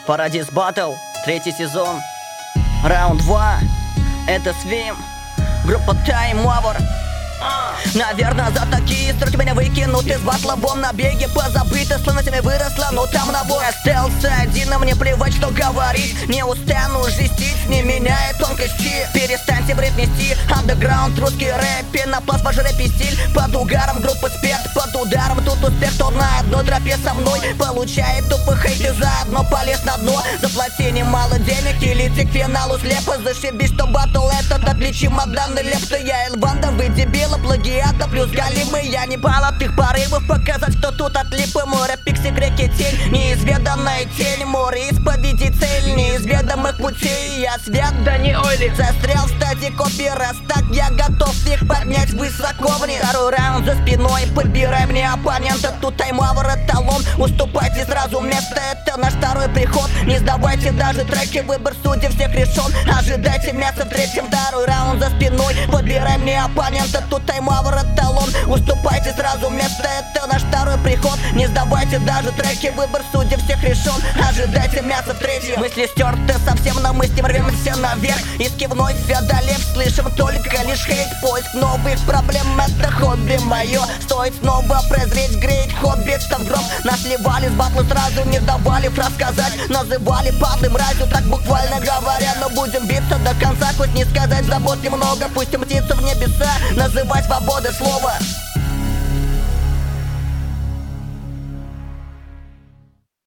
Paradise Battle, 3-й сезон, раунд 2. Это Свим, группа Time War. Наверное, за такие строки меня выкинут из батла. Бом на беге позабыто, словно семя выросла, но там набор. Остался один, а мне плевать, что говорить. Не устану жестить, не меняя тонкости. Перестаньте бред нести, андеграунд, русский рэп, пенопласт, ваш рэп и стиль. Под угаром группы спект, под ударом тут успех. Кто на одной тропе со мной получает тупых хейт и заодно полез на дно. Заплати немало денег и лети к финалу слепо. Зашибись, что батл этот отличим от данной лепты. Я Эльванда, вы дебила, плагиата плюс галимый. Я не палатых порывов показать, кто тут отлипы. Мой рэп пикси, греки, тень, неизведанная тень. Море исповеди, цель неизведомых путей. Я свят, да не ойлик, застрял в стадии копии. Раз так, я готов их поднять высоко вниз. Второй раунд за спиной, подбирай мне оппонента. Тут таймавр, эталон, уступайте сразу место. Это наш второй приход, не сдавайте даже треки. Выбор судей всех решен, ожидайте мяса в третьем. Второй раунд за спиной, подбирай мне оппонента. Тут таймавр, эталон, уступайте сразу место. Это наш второй приход, не сдавайте даже треки. Выбор судей всех решен, ожидайте мяса в третьем. Мысли стерты совсем, но мы с ним рвемся наверх. Из кивной феодалев слышим только лишь хейт. Поиск новых проблем, это хобби мое. Стоит снова презреть грейт хоббитов гром. Нас ливали с батлы сразу, не давали фраз сказать. Называли падлой мразью, так буквально говоря. Но будем биться до конца, хоть не сказать забот немного. Пусть птица в небеса, называть свободой слова.